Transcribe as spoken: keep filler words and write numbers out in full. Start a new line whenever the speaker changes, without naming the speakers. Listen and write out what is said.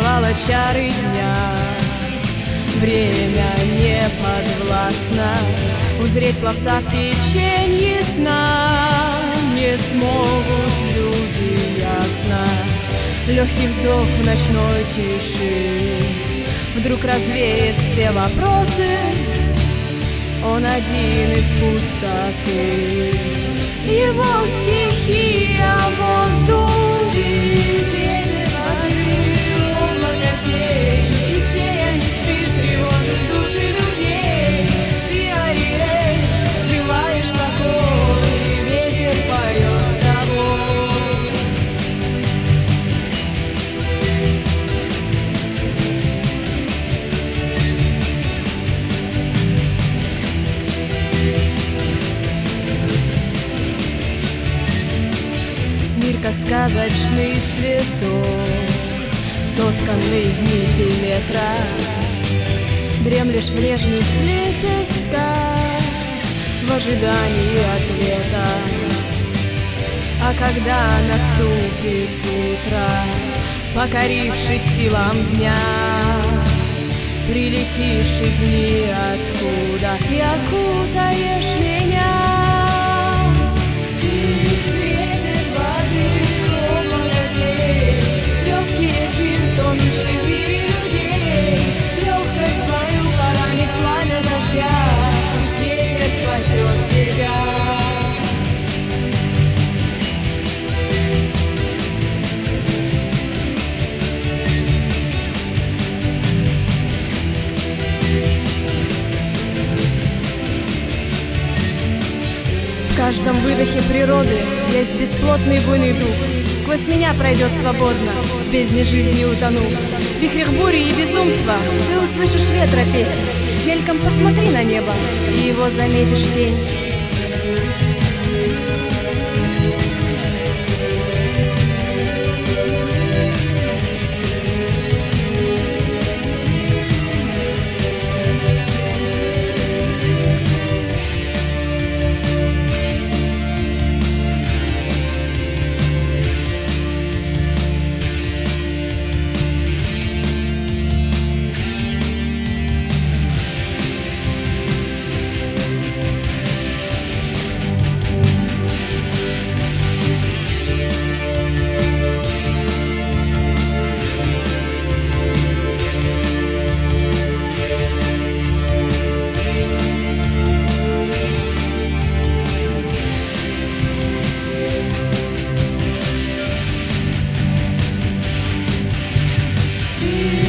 сковала чары дня. Время не подвластно узреть пловца в теченье сна. Не смогут люди ясно легкий вздох в ночной тиши вдруг развеет все вопросы. Он один из пустоты. Его стихия воздух и ветер воды, облако тени, и сея мечты тревожит души людей. Ты, Ариэль, скрываешь покой, и ветер поет с тобой. Мир, как сказочный цветок, сотканный из нитей ветра, дремлешь в нежных лепестках в ожидании ответа. А когда наступит утро, покорившись силам дня, прилетишь из ниоткуда и окутаешь меня. В каждом выдохе природы есть бесплотный буйный дух. Сквозь меня пройдет свободно, в бездне жизни утонув. В вихрях бури и безумства ты услышишь ветра песнь. Мельком посмотри на небо, и его заметишь тень.
Ты